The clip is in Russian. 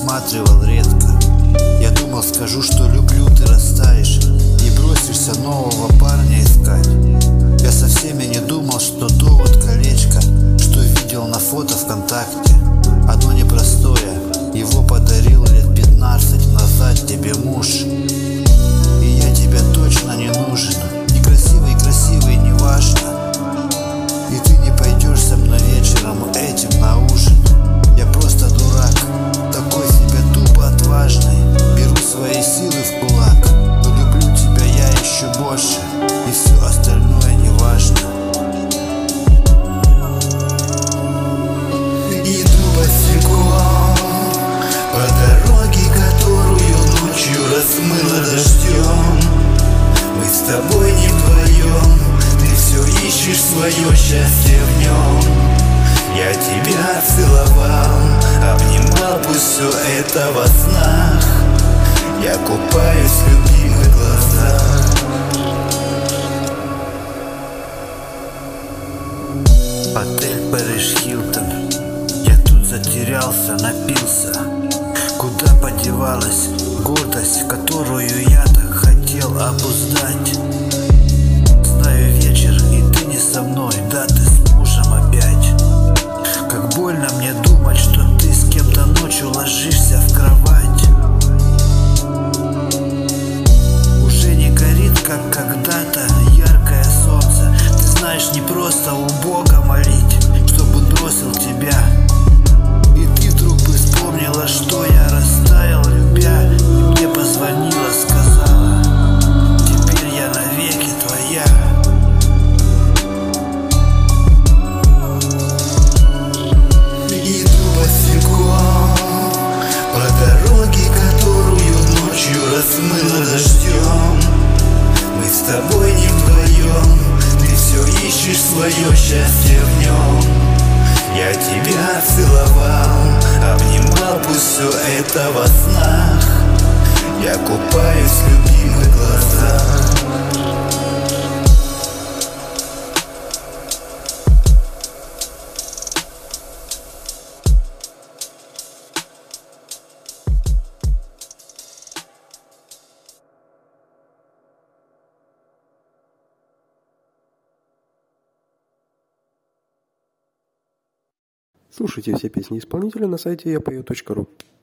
пересматривал редко. Я думал, скажу, что люблю, ты растаешь и бросишься нового парня искать. Я со всеми не думал, что то вот колечко, что видел на фото ВКонтакте, оно непростое. Его подарил лет 15 назад тебе муж. И я тебе точно не нужен. Некрасивый, красивый, неважно. И ты не пойдешь со мной вечером этим на ужин. Я просто дурак, такой себе тупо отважный. Беру свои силы в кулак, но люблю тебя я еще больше, и все остальное не важно. Иду босиком по дороге, которую ночью размыло дождем. Мы с тобой не вдвоем, ты все ищешь свое счастье в нем. Я тебя целовал, обнимал, пусть все это во снах. Я купаюсь в любимых глазах. Отель Париж Хилтон. Я тут затерялся, напился. Куда подевалась гордость, которую я так хотел обуздать? Знаю вечер, и ты не со мной, да, ты с мужем опять. Как больно мне думать, что ты с кем-то ночью ложишься в кровать. Уже не горит, как когда-то, яркое солнце. Ты знаешь, не просто у Бога молить, чтобы он бросил тебя. И ты вдруг бы вспомнила, что я растаял, любя, и мне позвонила, сказала: теперь я навеки твоя. Иду босиком по дороге, которую ночью размыло дождем. Мы с тобой не вдвоем, ты все ищешь свое счастье в нем. Я тебя целовал, обнимал, пусть все это во снах. Я купаюсь в любимых глазах. Слушайте все песни исполнителя на сайте yapayot.ru.